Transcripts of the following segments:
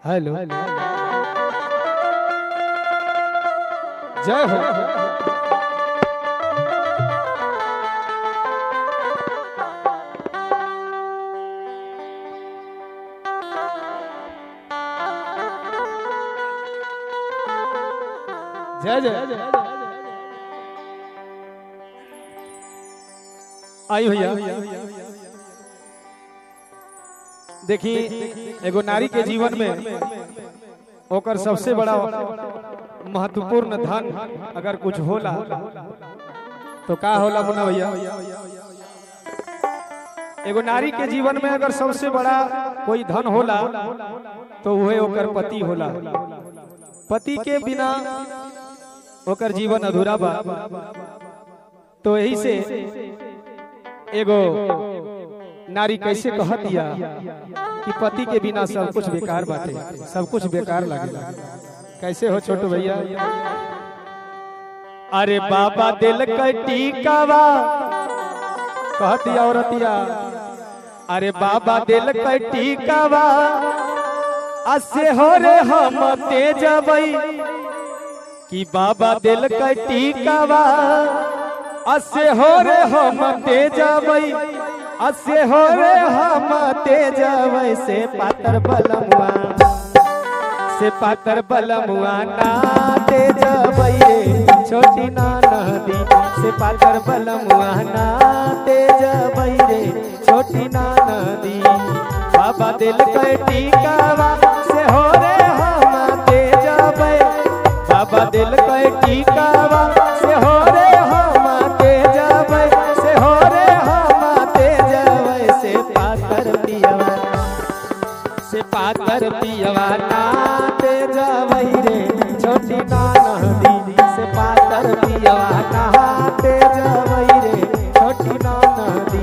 Hello जय हो। जय जय आई भैया देखिए एगो नारी के जीवन में ओकर सबसे बड़ा महत्वपूर्ण धन अगर कुछ होला तो का होला मुन्ना भैया। एगो नारी के जीवन में अगर सबसे बड़ा कोई धन होला तो वह ओकर पति होला। पति के बिना ओकर जीवन अधूरा बा। तो यही से एगो नारी कैसे कहतिया कि पति के बिना सब कुछ बेकार बाटे, सब कुछ बेकार लगेला। कैसे हो छोटू भैया। अरे बाबा दिल टीकावा कहतिया औरतिया, अरे बाबा दिल टीकावा असे हो रे हम तेजबई कि बाबा दिल टीकावा असे हो रे हम तेजबई असे हो रे हम तेजबई से पातर बलमुआ ना तेजबई रे छोटी ना नदी से पातर बलमुआ ना तेजबई रे छोटी ना नदी। बाबा दिल टीकावा से हो रे हम तेजबई, बाबा दिल टीकावा से हो रे हम तेजबई, से हो रे हम तेजबई से पातर पियवा ना तेजबई रे छोटी ना नदी से पातर पियवा ना तेजबई रे छोटी ना नदी।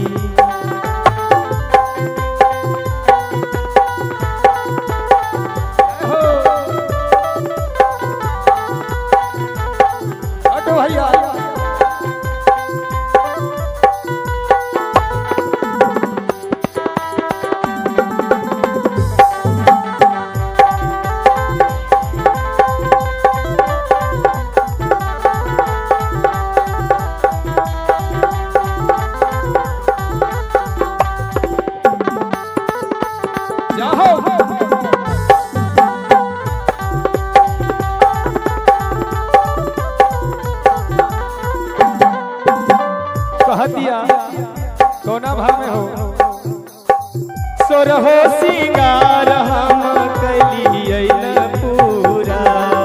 कहतिया कोना भाव में हो, सोरहो सिंगार हम कैलियै न पूरा,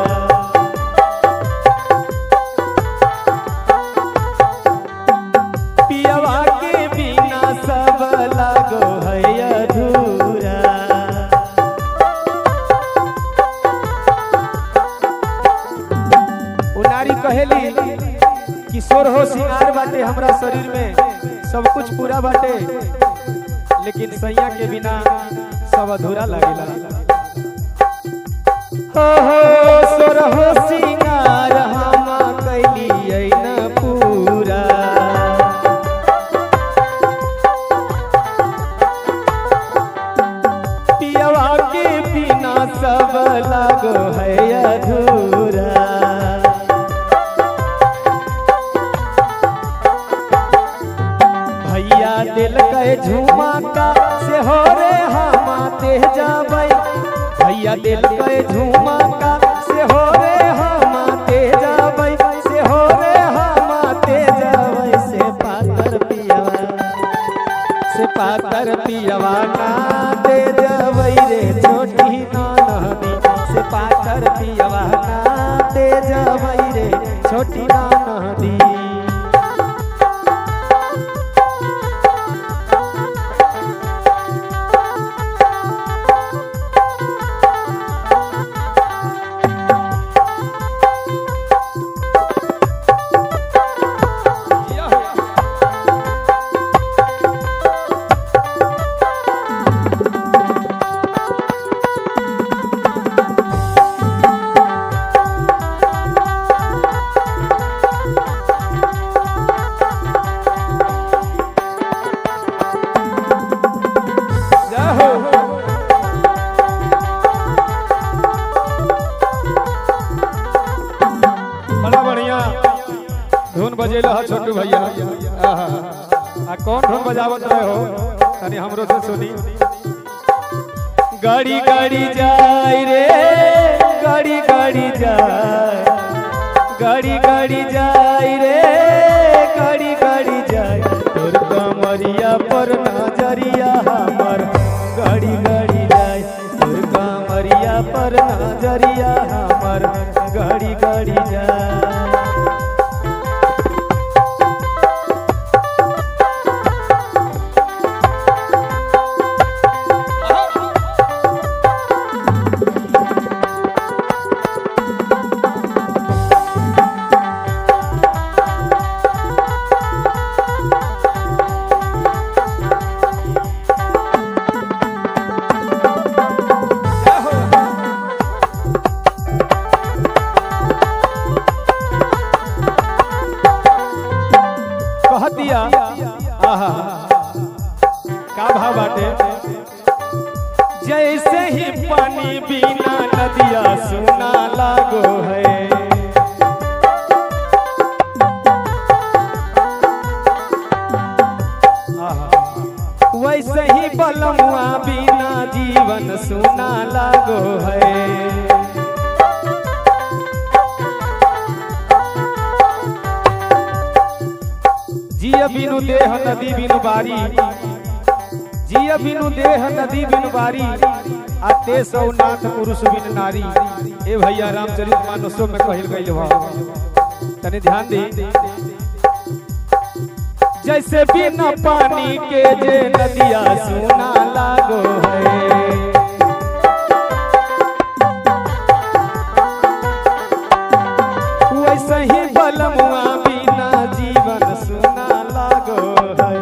पियवा के बिना सब लागो है अधूरा। उनारी कहेली कि सोरहो सिंगार बाटे हमरा शरीर में, सब कुछ पूरा बाटे, लेकिन सैया के बिना सब अधूरा लगेला। हो सोरहो सिंगार हम कैलियै न पूरा, पियवा के बिना सब लागो है अधूरा। भैया दिल झुमका से हो रे हम तेजबई, भैया दिल झुमका से हो रे हम तेजबई, से हो रे हम तेजबई से पातर पियवा ना तेजबई रे छोटी ना नदी से पातर पियवा ना तेजबई रे छोटी ना नदी। कौन ढोल बजावत रहे हो तनी हमरो से सुनी। गाड़ी गाड़ी जाए रे गाड़ी गाड़ी जाए, गाड़ी गाड़ी जाए रे गाड़ी गाड़ी जाए, तोर कमरिया पर नजरिया हमर गाड़ी गाड़ी जाए, तोर कमरिया पर नजरिया हमर गाड़ी गाड़ी जाए। का भाव बाटे, जैसे ही पानी बिना नदिया सुना लागो है, वैसे ही बलमुआ बिना जीवन सुना लागो है। जिया बिनु देह नदी बिनु बारी, जिया बिनु देह नदी बिनु बारी, आते सौ नाथ पुरुष बिन नारी। ए भैया रामचरितमानसों में कहल गइल बा, तने ध्यान दी। जैसे बिना पानी के जे नदिया सुना लागो है, वैसे ही बलमुआ बिना जीवन सुना लागो है।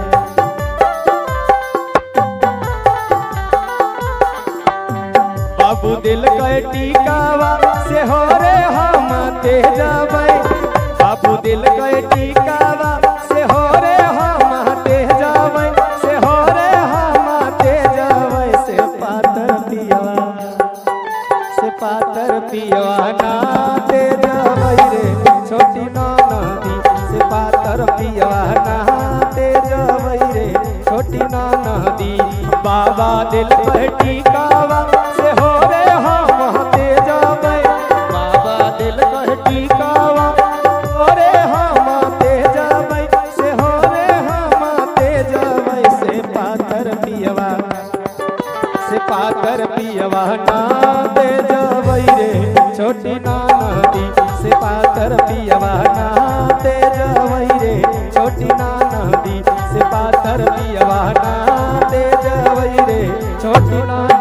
बाबू दिल के टीकावा से हो रे हम ते जाबै, बाबू दिल के टीकावा से हो रे हम ते जाबै, से हो रे हम ते जाबै। से पातर पियवा, से पातर पियवा ना ते जाबै रे छोटी नदी, से पातर पियवा ना ते जाबै रे छोटी नदी। बाबा दिल पे टीकावा से हो रे हम ते जाबै, बाबा दिल पे टीकावा हो रे हम ते जाबै, से हो रे हम ते जाबै। से पातर पियवा, से पातर पियवा ना ते जाबै रे छोटी नदी, से पातर पियवा ना ते जाबै रे छोटी नदी, से पातर पियवा ना ते जाबै रे छोटी नदी।